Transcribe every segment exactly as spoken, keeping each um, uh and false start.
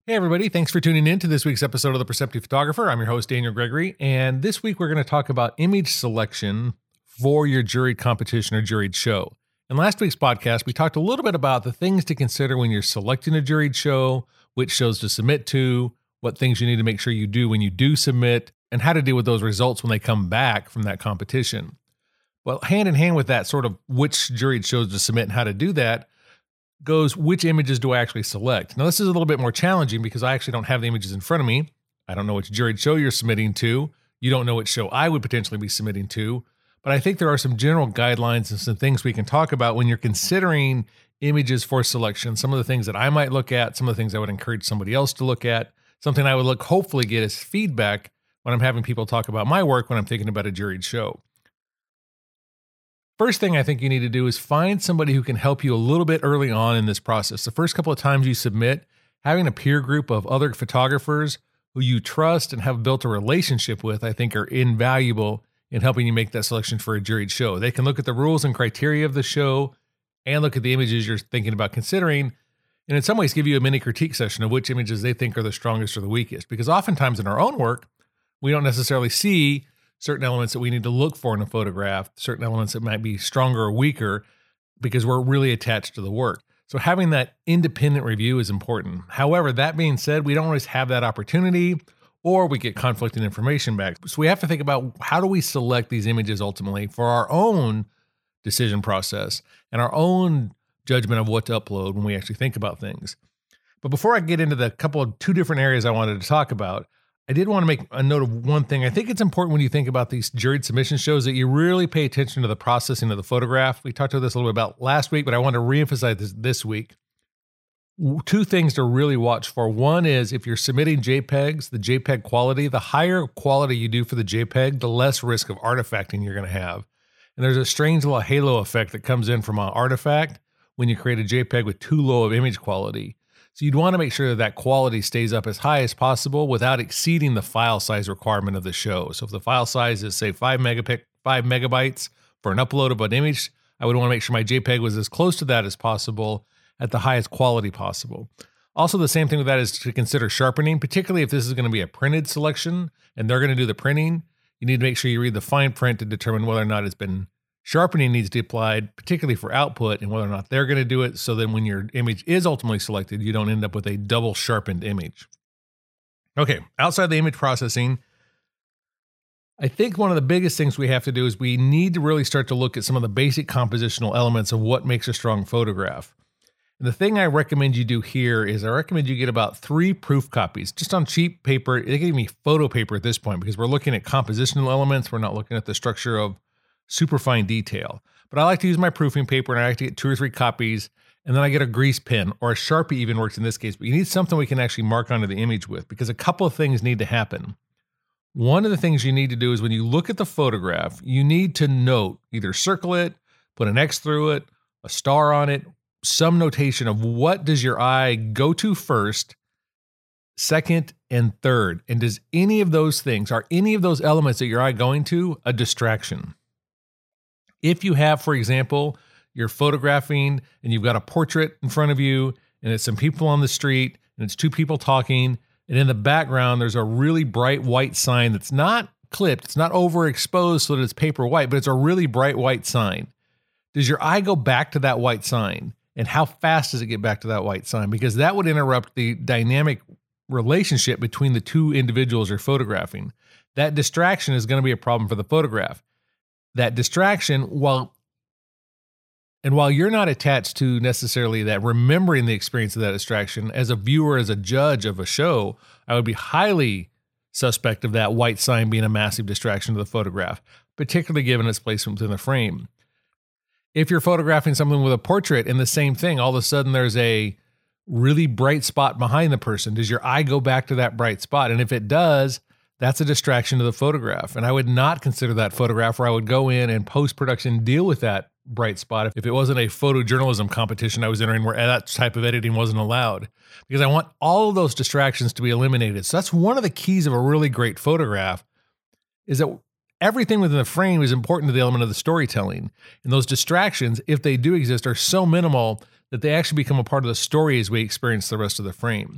Hey everybody, thanks for tuning in to this week's episode of The Perceptive Photographer. I'm your host, Daniel Gregory, and this week we're going to talk about image selection for your juried competition or juried show. In last week's podcast, we talked a little bit about the things to consider when you're selecting a juried show, which shows to submit to, what things you need to make sure you do when you do submit, and how to deal with those results when they come back from that competition. Well, hand in hand with that sort of which juried shows to submit and how to do that, goes which images do I actually select. Now, this is a little bit more challenging because I actually don't have the images in front of me. I don't know which juried show you're submitting to. You don't know which show I would potentially be submitting to. But I think there are some general guidelines and some things we can talk about when you're considering images for selection. Some of the things that I might look at, some of the things I would encourage somebody else to look at, something I would look hopefully get as feedback when I'm having people talk about my work when I'm thinking about a juried show. First thing I think you need to do is find somebody who can help you a little bit early on in this process. The first couple of times you submit, having a peer group of other photographers who you trust and have built a relationship with, I think are invaluable in helping you make that selection for a juried show. They can look at the rules and criteria of the show and look at the images you're thinking about considering, and in some ways give you a mini critique session of which images they think are the strongest or the weakest. Because oftentimes in our own work, we don't necessarily see certain elements that we need to look for in a photograph, certain elements that might be stronger or weaker because we're really attached to the work. So having that independent review is important. However, that being said, we don't always have that opportunity or we get conflicting information back. So we have to think about how do we select these images ultimately for our own decision process and our own judgment of what to upload when we actually think about things. But before I get into the couple of two different areas I wanted to talk about, I did want to make a note of one thing. I think it's important when you think about these juried submission shows that you really pay attention to the processing of the photograph. We talked about this a little bit about last week, but I want to reemphasize this this week. Two things to really watch for. One is if you're submitting JPEGs, the JPEG quality, the higher quality you do for the JPEG, the less risk of artifacting you're going to have. And there's a strange little halo effect that comes in from an artifact when you create a JPEG with too low of image quality. So you'd want to make sure that that quality stays up as high as possible without exceeding the file size requirement of the show. So if the file size is, say, five megapic, five megabytes for an upload of an image, I would want to make sure my JPEG was as close to that as possible at the highest quality possible. Also, the same thing with that is to consider sharpening, particularly if this is going to be a printed selection and they're going to do the printing. You need to make sure you read the fine print to determine whether or not it's been sharpening needs to be applied, particularly for output, and whether or not they're going to do it, so then when your image is ultimately selected, you don't end up with a double sharpened image. Okay, outside the image processing, I think one of the biggest things we have to do is we need to really start to look at some of the basic compositional elements of what makes a strong photograph. And the thing I recommend you do here is I recommend you get about three proof copies, just on cheap paper. They give me photo paper at this point because we're looking at compositional elements. We're not looking at the structure of super fine detail. But I like to use my proofing paper and I like to get two or three copies, and then I get a grease pen, or a Sharpie even works in this case, but you need something we can actually mark onto the image with, because a couple of things need to happen. One of the things you need to do is when you look at the photograph, you need to note, either circle it, put an X through it, a star on it, some notation of what does your eye go to first, second, and third. And does any of those things, are any of those elements that your eye going to a distraction? If you have, for example, you're photographing and you've got a portrait in front of you and it's some people on the street and it's two people talking, and in the background there's a really bright white sign that's not clipped, it's not overexposed so that it's paper white, but it's a really bright white sign. Does your eye go back to that white sign? And how fast does it get back to that white sign? Because that would interrupt the dynamic relationship between the two individuals you're photographing. That distraction is going to be a problem for the photograph. That distraction, while and while you're not attached to necessarily that remembering the experience of that distraction, as a viewer, as a judge of a show, I would be highly suspect of that white sign being a massive distraction to the photograph, particularly given its placement within the frame. If you're photographing someone with a portrait and the same thing, all of a sudden there's a really bright spot behind the person. Does your eye go back to that bright spot? And if it does, that's a distraction to the photograph. And I would not consider that photograph where I would go in and post-production deal with that bright spot if it wasn't a photojournalism competition I was entering where that type of editing wasn't allowed. Because I want all of those distractions to be eliminated. So that's one of the keys of a really great photograph, is that everything within the frame is important to the element of the storytelling. And those distractions, if they do exist, are so minimal that they actually become a part of the story as we experience the rest of the frame.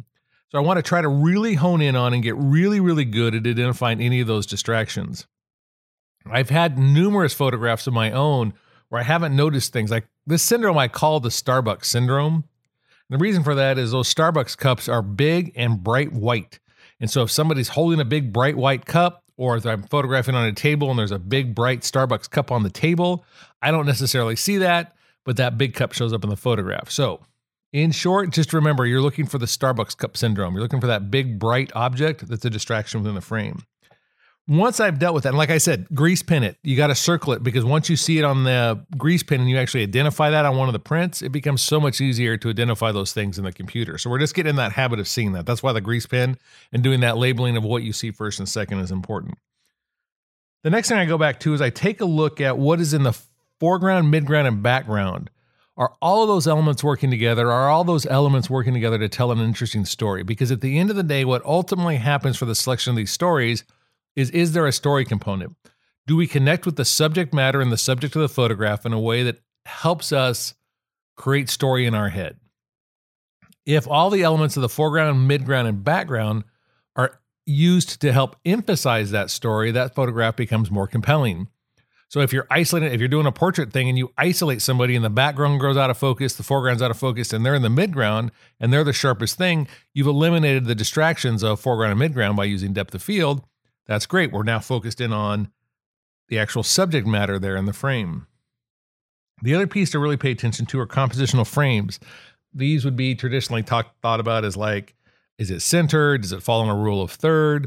So I want to try to really hone in on and get really, really good at identifying any of those distractions. I've had numerous photographs of my own where I haven't noticed things like this syndrome I call the Starbucks syndrome. And the reason for that is those Starbucks cups are big and bright white. And so if somebody's holding a big bright white cup, or if I'm photographing on a table and there's a big bright Starbucks cup on the table, I don't necessarily see that, but that big cup shows up in the photograph. So in short, just remember, you're looking for the Starbucks cup syndrome. You're looking for that big bright object that's a distraction within the frame. Once I've dealt with that, and like I said, grease pin it. You got to circle it, because once you see it on the grease pin and you actually identify that on one of the prints, it becomes so much easier to identify those things in the computer. So we're just getting in that habit of seeing that. That's why the grease pin and doing that labeling of what you see first and second is important. The next thing I go back to is I take a look at what is in the foreground, midground, and background. Are all of those elements working together? Are all those elements working together to tell an interesting story? Because at the end of the day, what ultimately happens for the selection of these stories is, is there a story component? Do we connect with the subject matter and the subject of the photograph in a way that helps us create story in our head? If all the elements of the foreground, midground, and background are used to help emphasize that story, that photograph becomes more compelling. So if you're isolating, if you're doing a portrait thing and you isolate somebody and the background goes out of focus, the foreground's out of focus, and they're in the midground and they're the sharpest thing, you've eliminated the distractions of foreground and midground by using depth of field. That's great. We're now focused in on the actual subject matter there in the frame. The other piece to really pay attention to are compositional frames. These would be traditionally talk, thought about as like, is it centered? Does it fall on a rule of third?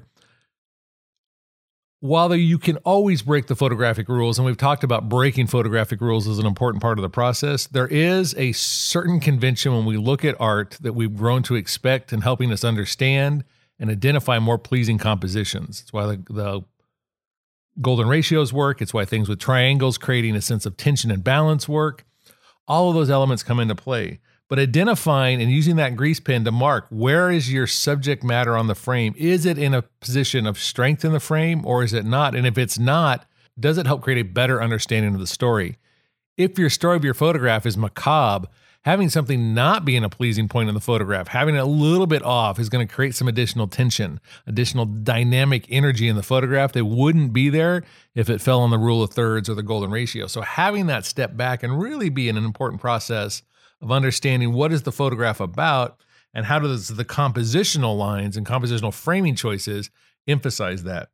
While you can always break the photographic rules, and we've talked about breaking photographic rules as an important part of the process, there is a certain convention when we look at art that we've grown to expect in helping us understand and identify more pleasing compositions. It's why the, the golden ratios work. It's why things with triangles creating a sense of tension and balance work. All of those elements come into play. But identifying and using that grease pen to mark where is your subject matter on the frame. Is it in a position of strength in the frame, or is it not? And if it's not, does it help create a better understanding of the story? If your story of your photograph is macabre, having something not being a pleasing point in the photograph, having it a little bit off, is going to create some additional tension, additional dynamic energy in the photograph that wouldn't be there if it fell on the rule of thirds or the golden ratio. So having that step back and really be an important process of understanding what is the photograph about and how does the compositional lines and compositional framing choices emphasize that.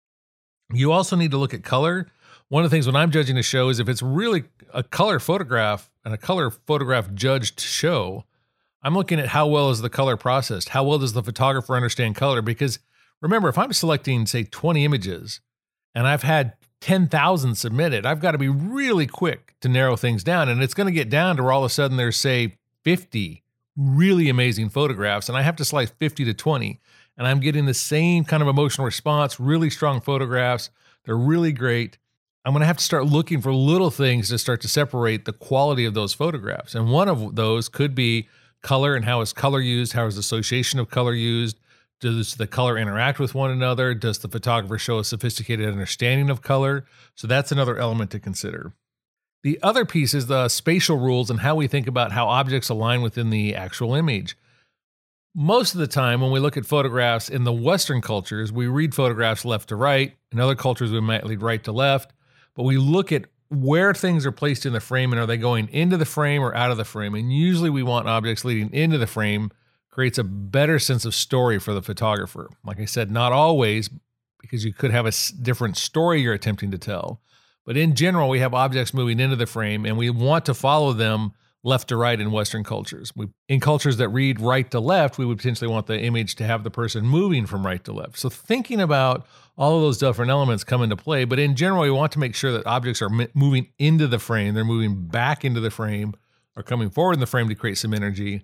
You also need to look at color. One of the things when I'm judging a show is if it's really a color photograph and a color photograph judged show, I'm looking at how well is the color processed? How well does the photographer understand color? Because remember, if I'm selecting, say, twenty images and I've had ten thousand submitted, I've got to be really quick to narrow things down. And it's going to get down to where all of a sudden there's, say, fifty really amazing photographs, and I have to slice fifty to twenty. And I'm getting the same kind of emotional response, really strong photographs. They're really great. I'm going to have to start looking for little things to start to separate the quality of those photographs. And one of those could be color and how is color used? How is association of color used? Does the color interact with one another? Does the photographer show a sophisticated understanding of color? So that's another element to consider. The other piece is the spatial rules and how we think about how objects align within the actual image. Most of the time when we look at photographs in the Western cultures, we read photographs left to right. In other cultures, we might read right to left. But we look at where things are placed in the frame and are they going into the frame or out of the frame? And usually we want objects leading into the frame. Creates a better sense of story for the photographer. Like I said, not always, because you could have a different story you're attempting to tell. But in general, we have objects moving into the frame and we want to follow them left to right in Western cultures. We, in cultures that read right to left, we would potentially want the image to have the person moving from right to left. So thinking about all of those different elements come into play, but in general, we want to make sure that objects are moving into the frame, they're moving back into the frame, or coming forward in the frame to create some energy.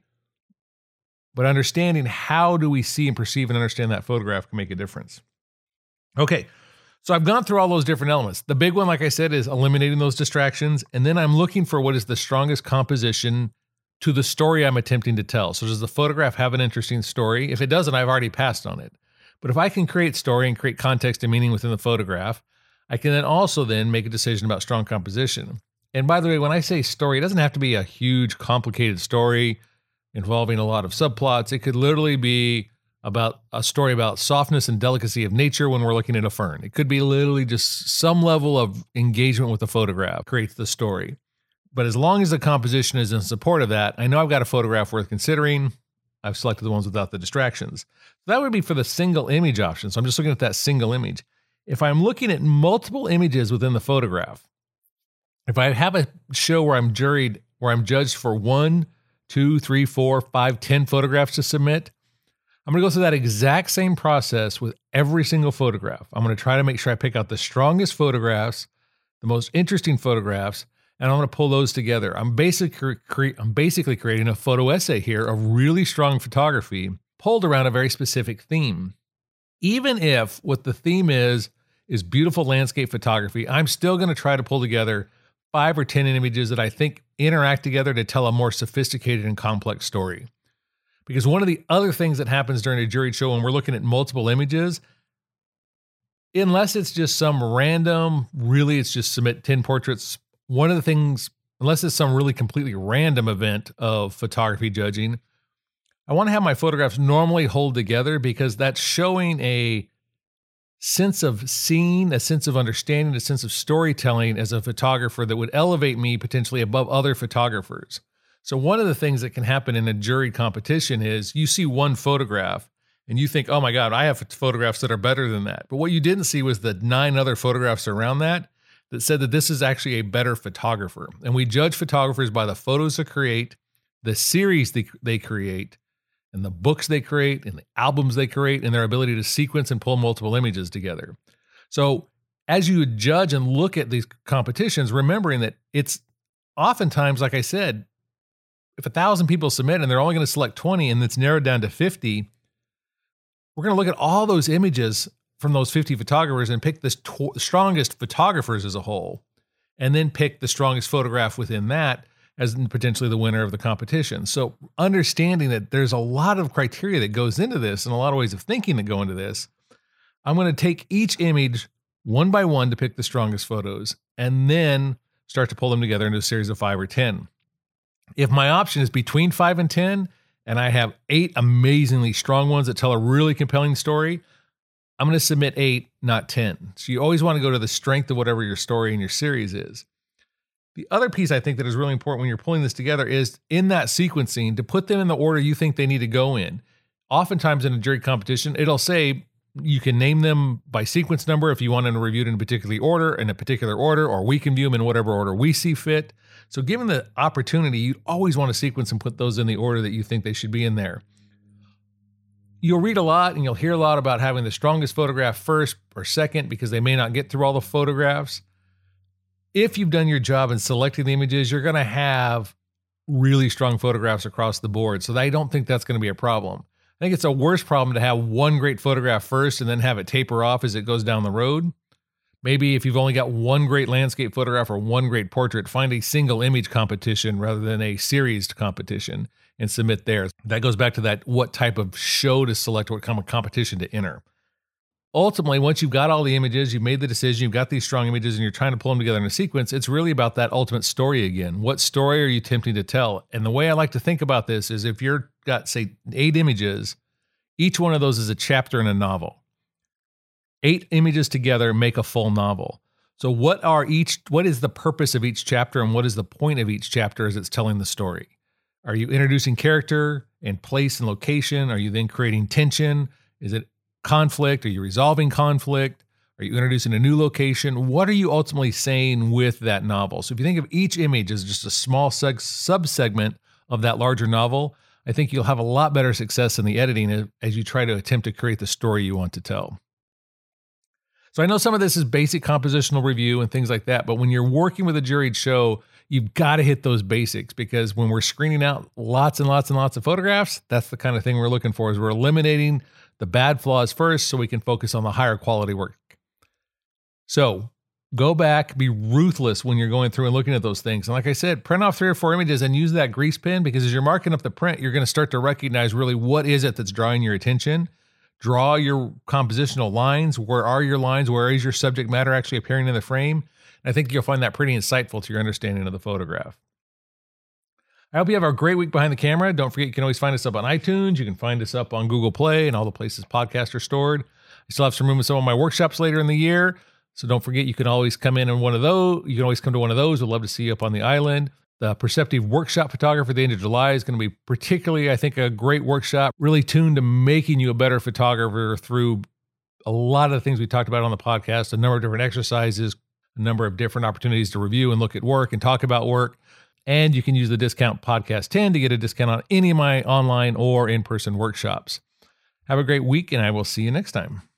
But understanding how do we see and perceive and understand that photograph can make a difference. Okay, so I've gone through all those different elements. The big one, like I said, is eliminating those distractions. And then I'm looking for what is the strongest composition to the story I'm attempting to tell. So does the photograph have an interesting story? If it doesn't, I've already passed on it. But if I can create story and create context and meaning within the photograph, I can then also then make a decision about strong composition. And by the way, when I say story, it doesn't have to be a huge, complicated story involving a lot of subplots. It could literally be about a story about softness and delicacy of nature when we're looking at a fern. It could be literally just some level of engagement with the photograph creates the story. But as long as the composition is in support of that, I know I've got a photograph worth considering. I've selected the ones without the distractions. So that would be for the single image option. So I'm just looking at that single image. If I'm looking at multiple images within the photograph, if I have a show where I'm juried, where I'm judged for one, two, three, four, five, ten photographs to submit, I'm going to go through that exact same process with every single photograph. I'm going to try to make sure I pick out the strongest photographs, the most interesting photographs, and I'm going to pull those together. I'm basically cre- I'm basically creating a photo essay here of really strong photography pulled around a very specific theme. Even if what the theme is is beautiful landscape photography, I'm still going to try to pull together five or ten images that I think interact together to tell a more sophisticated and complex story. Because one of the other things that happens during a juried show when we're looking at multiple images, unless it's just some random, really it's just submit ten portraits, one of the things, unless it's some really completely random event of photography judging, I want to have my photographs normally hold together because that's showing a sense of seeing, a sense of understanding, a sense of storytelling as a photographer that would elevate me potentially above other photographers. So one of the things that can happen in a juried competition is you see one photograph and you think, oh my God, I have photographs that are better than that. But what you didn't see was the nine other photographs around that that said that this is actually a better photographer. And we judge photographers by the photos they create, the series they, they create, and the books they create, and the albums they create, and their ability to sequence and pull multiple images together. So as you judge and look at these competitions, remembering that it's oftentimes, like I said, if a thousand people submit and they're only going to select twenty and it's narrowed down to fifty, we're going to look at all those images from those fifty photographers and pick the st- strongest photographers as a whole, and then pick the strongest photograph within that as potentially the winner of the competition. So understanding that there's a lot of criteria that goes into this and a lot of ways of thinking that go into this, I'm going to take each image one by one to pick the strongest photos and then start to pull them together into a series of five or ten. If my option is between five and ten, and I have eight amazingly strong ones that tell a really compelling story, I'm going to submit eight, not ten. So you always want to go to the strength of whatever your story and your series is. The other piece I think that is really important when you're pulling this together is in that sequencing to put them in the order you think they need to go in. Oftentimes in a jury competition, it'll say you can name them by sequence number if you want them reviewed in a particular order, in a particular order, or we can view them in whatever order we see fit. So given the opportunity, you always want to sequence and put those in the order that you think they should be in there. You'll read a lot and you'll hear a lot about having the strongest photograph first or second because they may not get through all the photographs. If you've done your job in selecting the images, you're going to have really strong photographs across the board. So I don't think that's going to be a problem. I think it's a worse problem to have one great photograph first and then have it taper off as it goes down the road. Maybe if you've only got one great landscape photograph or one great portrait, find a single image competition rather than a series competition and submit there. That goes back to that what type of show to select, what kind of competition to enter. Ultimately, once you've got all the images, you've made the decision, you've got these strong images, and you're trying to pull them together in a sequence, it's really about that ultimate story again. What story are you attempting to tell? And the way I like to think about this is if you've got, say, eight images, each one of those is a chapter in a novel. Eight images together make a full novel. So what are each? What is the purpose of each chapter, and what is the point of each chapter as it's telling the story? Are you introducing character and place and location? Are you then creating tension? Is it conflict? Are you resolving conflict? Are you introducing a new location? What are you ultimately saying with that novel? So if you think of each image as just a small seg- sub-segment of that larger novel, I think you'll have a lot better success in the editing as you try to attempt to create the story you want to tell. So I know some of this is basic compositional review and things like that, but when you're working with a juried show, you've got to hit those basics because when we're screening out lots and lots and lots of photographs, that's the kind of thing we're looking for is we're eliminating the bad flaws first so we can focus on the higher quality work. So go back, be ruthless when you're going through and looking at those things. And like I said, print off three or four images and use that grease pen because as you're marking up the print, you're going to start to recognize really what is it that's drawing your attention. Draw your compositional lines. Where are your lines? Where is your subject matter actually appearing in the frame? And I think you'll find that pretty insightful to your understanding of the photograph. I hope you have a great week behind the camera. Don't forget, you can always find us up on iTunes. You can find us up on Google Play and all the places podcasts are stored. I still have some room in some of my workshops later in the year. So don't forget, you can always come in on one of those. You can always come to one of those. We'd love to see you up on the island. The Perceptive Workshop Photographer at the end of July is going to be particularly, I think, a great workshop, really tuned to making you a better photographer through a lot of the things we talked about on the podcast, a number of different exercises, a number of different opportunities to review and look at work and talk about work. And you can use the discount podcast ten to get a discount on any of my online or in-person workshops. Have a great week, and I will see you next time.